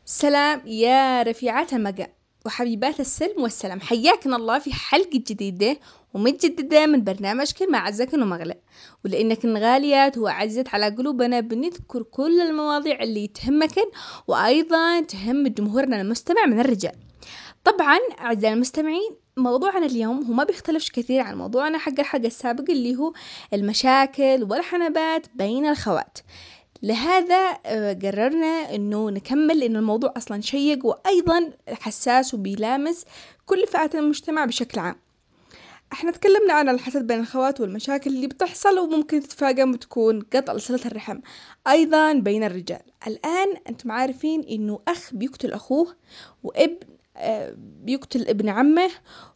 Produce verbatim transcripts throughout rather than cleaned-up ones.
سلام يا رفيعات المقام وحبيبات السلم والسلام، حياكن الله في حلقة جديدة ومتجددة من برنامجكن مع عزكن ومغلى. ولأنكن غاليات وعزت على قلوبنا بنذكر كل المواضيع اللي تهمكن وأيضا تهم جمهورنا المستمع من الرجال. طبعا أعزائي المستمعين، موضوعنا اليوم هو ما بيختلفش كثير عن موضوعنا حق الحلقة السابق اللي هو المشاكل والحنبات بين الخوات. لهذا آه، قررنا انه نكمل لان الموضوع اصلا شيق وايضا حساس وبيلامس كل فئات المجتمع بشكل عام. احنا تكلمنا عن الحسد بين الخوات والمشاكل اللي بتحصل وممكن تتفاقم وتكون قطع صلة الرحم ايضا بين الرجال. الان انتم عارفين انه اخ بيقتل اخوه، وابن آه، بيقتل ابن عمه،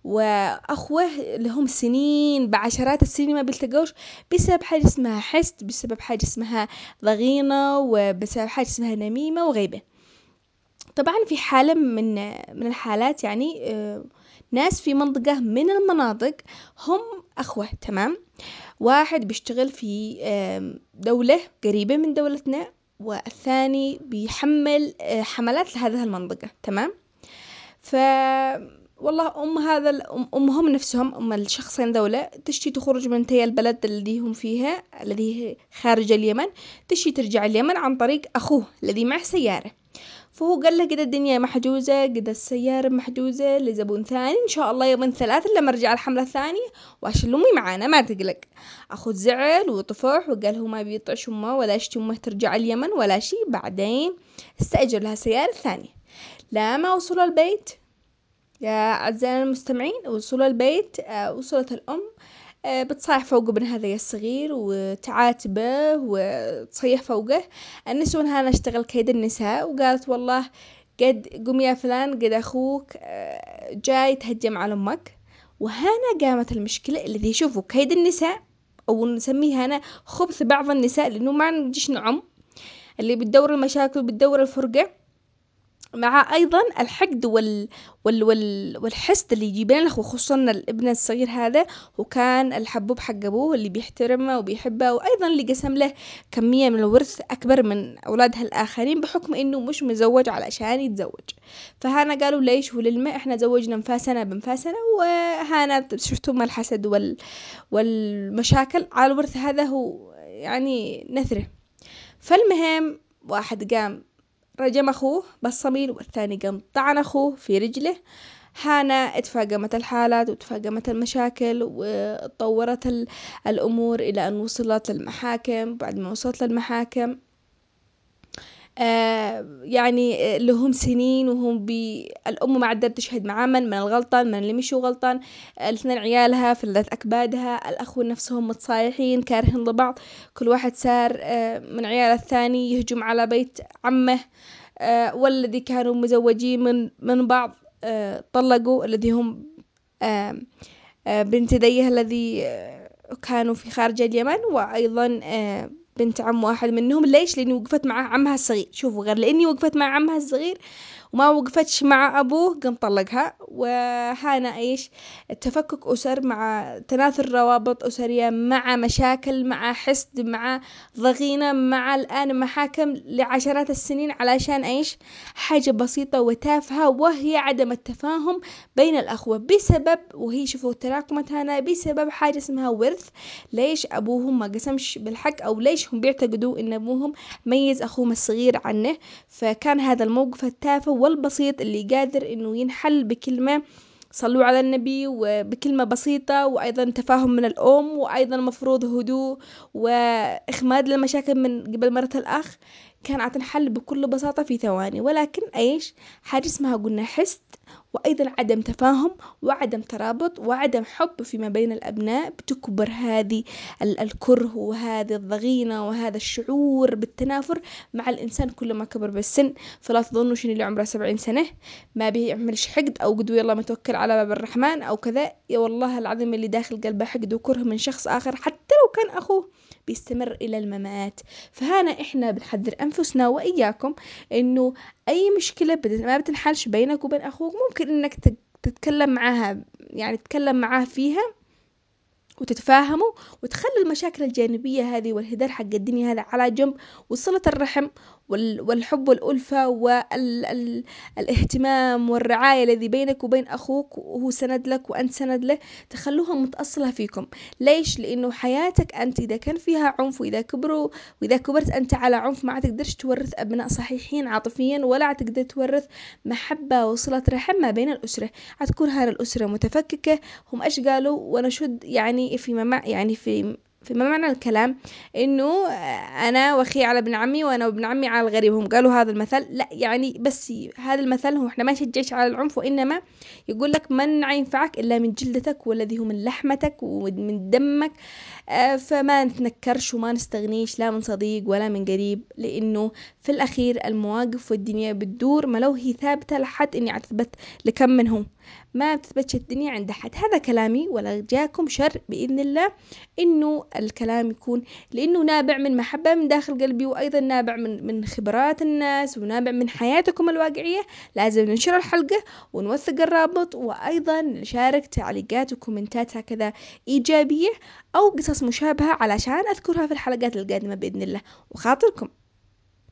واخوه لهم سنين بعشرات السنين ما بيلتقوش بسبب حاجة اسمها حسد، بسبب حاجة اسمها ضغينة، وبسبب حاجة اسمها نميمة وغيبة. طبعا في حالة من من الحالات يعني آه، ناس في منطقة من المناطق هم أخوة، تمام. واحد بيشتغل في آم، دولة قريبة من دولتنا، والثاني بيحمل آه، حملات لهذه المنطقة، تمام. ف والله أم هذا الأم أمهم نفسهم أم الشخصين دولة تشتي تخرج من تي البلد الذي هم فيها الذي هي خارج اليمن، تشتي ترجع اليمن عن طريق أخوه الذي معه سيارة. فهو قال له قد الدنيا محجوزة، قد السيارة محجوزة لزبون ثاني، إن شاء الله يومين ثلاثة لما أرجع الحملة الثانية وعشان أمي معانا ما تقلق. أخو زعل وطفح وقال هو ما بيطعش أمه ولا يشتي أمه ترجع اليمن ولا شي. بعدين استأجر لها سيارة ثانية. لما وصلوا البيت يا أعزائنا المستمعين، وصلوا البيت آه، وصلت الأم آه، بتصايح فوق ابن هذا الصغير وتعاتبه وتصيح فوقه. النسون هانا اشتغل كيد النساء وقالت والله قد قم يا فلان قد أخوك آه، جاي تهجم على أمك. وهنا قامت المشكلة اللي يشوفوا كيد النساء، أو نسميه هنا خبث بعض النساء لأنه ما نجيش نعم، اللي بتدور المشاكل وبتدور الفرقة، مع ايضا الحقد وال... وال... وال... والحسد اللي يجي بين الاخوة، خصوصا الابن الصغير هذا وكان الحبوب حق ابوه اللي بيحترمه وبيحبه، وايضا اللي قسم له كمية من الورث اكبر من اولادها الاخرين بحكم انه مش مزوج علشان يتزوج. فهنا قالوا ليش وللما احنا زوجنا مفاسنة بمفاسنة، وهنا شفتم الحسد وال... والمشاكل على الورث هذا هو يعني نثره. فالمهم واحد قام رجم أخوه بالصميل، والثاني قام طعن أخوه في رجله. هنا اتفاقمت الحالات وتفاقمت المشاكل وتطورت الأمور إلى أن وصلت للمحاكم. بعد ما وصلت للمحاكم آه يعني لهم سنين وهم بي الأم ما عدت تشهد مع من من الغلطان من اللي مشوا غلطان. الاثنين عيالها فلت أكبادها، الأخوة نفسهم متصايحين كارهين لبعض، كل واحد صار آه من عيال الثاني يهجم على بيت عمه. آه والذي كانوا مزوجين من من بعض آه طلقوا الذي هم آه آه بنت ديه الذي آه كانوا في خارج اليمن، وأيضا آه بنت عم واحد منهم. ليش؟ لأني وقفت مع عمها الصغير. شوفوا، غير لأني وقفت مع عمها الصغير وما وقفتش مع أبوه قام طلقها. وهانا إيش؟ تفكك أسر مع تناثر روابط أسرية مع مشاكل مع حسد مع ضغينة مع الآن محاكم لعشرات السنين علشان إيش؟ حاجة بسيطة وتافهة، وهي عدم التفاهم بين الأخوة بسبب، وهي شوفوا تراكمت هنا بسبب حاجة اسمها ورث. ليش أبوهم ما قسمش بالحق، أو ليش هم بيعتقدوا إن أبوهم ميز أخوهم الصغير عنه. فكان هذا الموقف التافه والبسيط اللي قادر إنه ينحل بكلمة صلوا على النبي وبكلمة بسيطة، وأيضا تفاهم من الأم، وأيضا مفروض هدوء وإخماد للمشاكل من قبل مرة الأخ، كان عتنحل بكل بساطة في ثواني. ولكن إيش؟ حاجة اسمها قلنا حسد، وأيضا عدم تفاهم وعدم ترابط وعدم حب فيما بين الأبناء، بتكبر هذه الكره وهذه الضغينة وهذا الشعور بالتنافر مع الإنسان كل ما كبر بالسن. فلا تظنوا شنو اللي عمره سبعين سنة ما بيعملش حقد أو قدو يلا متوكل على باب الرحمن أو كذا. يا والله العظيم اللي داخل قلبه حقد وكره من شخص آخر حتى لو كان أخوه بيستمر إلى الممات. فهنا إحنا بنحذر أنفسنا وإياكم إنه أي مشكلة ما بتنحلش بينك وبين أخوك ممكن إنك تتكلم معاها، يعني تتكلم معاه فيها وتتفاهموا، وتخلوا المشاكل الجانبية هذه والهدار حق الدنيا هذا على جنب، وصلة الرحم والحب والألفة والاهتمام والرعاية الذي بينك وبين أخوك وهو سند لك وأنت سند له، تخلوها متأصلة فيكم. ليش؟ لأنه حياتك أنت إذا كان فيها عنف، وإذا كبروا وإذا كبرت أنت على عنف، ما تقدرش تورث أبناء صحيحين عاطفيا، ولا تقدر تورث محبة وصلة رحم ما بين الأسرة. هتكون هذه الأسرة متفككة. هم إيش قالوا؟ وأنا شد يعني في مع يعني في فيما معنى الكلام انه انا واخي على ابن عمي وانا وابن عمي على الغريب. هم قالوا هذا المثل، لا يعني بس هذا المثل هو احنا ما نشجعش على العنف، وانما يقول لك من ينفعك الا من جلدتك والذي هو من لحمتك ومن دمك. آه فما نتنكرش وما نستغنيش لا من صديق ولا من قريب، لانه في الاخير المواقف والدنيا بتدور، ما لو هي ثابتة لحد اني اثبت لكم منهم، ما بتثبتش الدنيا عند حد. هذا كلامي، ولا جاكم شر بإذن الله إنه الكلام يكون لأنه نابع من محبة من داخل قلبي، وأيضا نابع من من خبرات الناس، ونابع من حياتكم الواقعية. لازم ننشر الحلقة ونوثق الرابط، وأيضا نشارك تعليقات وكومنتات هكذا إيجابية أو قصص مشابهة علشان أذكرها في الحلقات القادمة بإذن الله. وخاطركم